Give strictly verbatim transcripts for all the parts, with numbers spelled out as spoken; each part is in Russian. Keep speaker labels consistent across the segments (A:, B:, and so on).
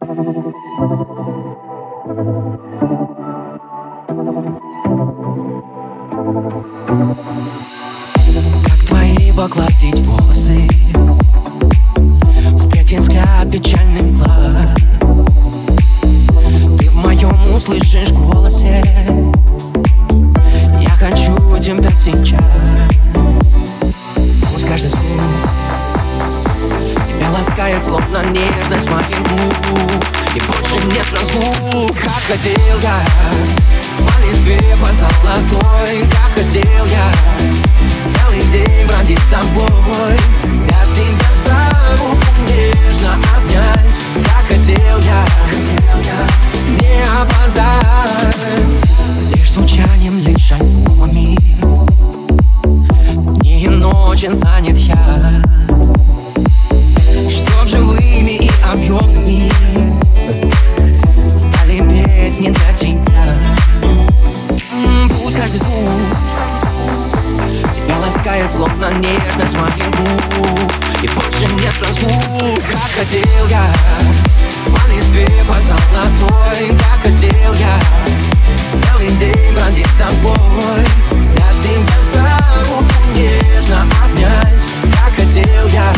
A: Как твои погладить волосы, встретить взгляд печальный глаз. Ты в моем услышишь голосе: я хочу тебя сейчас. Пусть каждый звук тебя ласкает, словно нежность моих губ. И больше нет разлук. Как хотел я по листве, по золотой, как хотел я целый день бродить с тобой, взять тебя за руку, нежно обнять. Как хотел я, хотел я не опоздать. Лишь звучанием, лишь альбомами, дни и ночи занят я, чтоб живыми и объемными стали песни для тебя. Пусть каждый звук тебя ласкает, словно нежность моих губ. И больше нет разлук. Как хотел я по листве, по золотой, как хотел я целый день бродить с тобой, взять тебя за руку, нежно обнять. Как хотел я.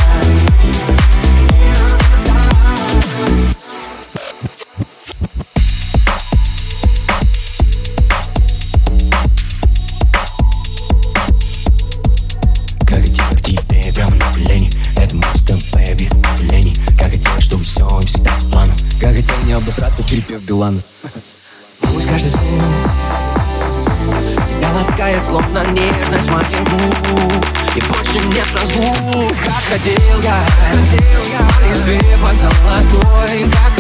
B: Обосраться, перепев Билана.
A: Пусть каждый звук тебя ласкает, словно нежность моих губ. И больше нет разлук. Как хотел я, хотел я по листве, по золотой, как